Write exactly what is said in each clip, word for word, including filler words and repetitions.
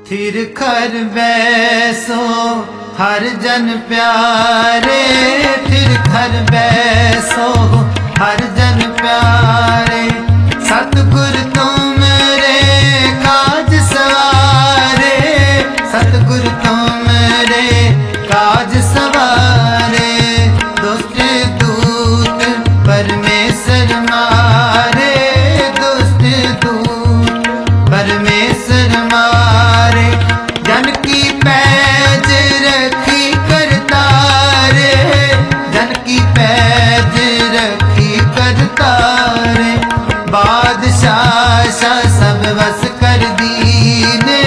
थिर खर बैसो हर जन प्यारे, थिर खर बैसो हर जन प्यारे। सतगुर तुमरे काज सवारे, सतगुर तुमरे काज सवारे। दुष्ट दूत परमेश्वर मारे, दुष्ट दूत परमेश्वर मारे। जन की पैज रखी करतारे, जन की पैज रखी करतारे। बादशाह शाह सब बस कर दीने,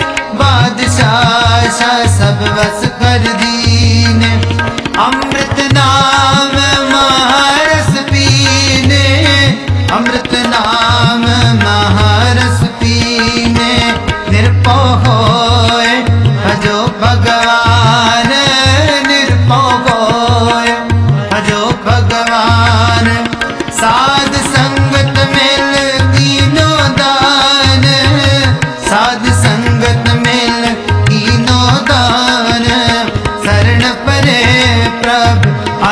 बादशाह शाह सब बस कर दीने। अमृत नाम महारस पीने, अमृत नाम महारस पीने। निर्भय होए भजो भगवान, निर्भय होए भजो भगवान। साध संगत मिल कीनो दान, साध संगत मिल कीनो दान। शरण परे प्रभ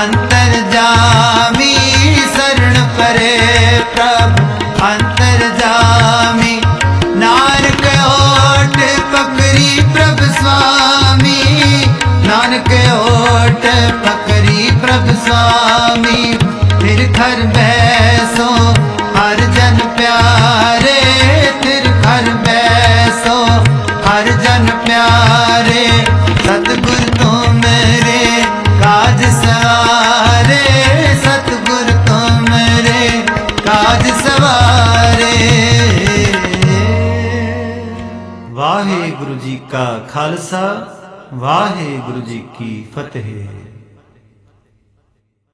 अंतर्जामी, शरण परे प्रभ अंतर्जामी। नानक ओट पकड़ी प्रभ स्वामी, नानक ओट पकड़ी प्रभ स्वामी। फिर घर बैसो हर जन प्यारे, फिर घर बैसो हर जन प्यारे। सतगुर तुमरे काज सवारे, सतगुर तुमरे काज सवारे। वाहे गुरु जी का खालसा, वाहे गुरु जी की फतेह।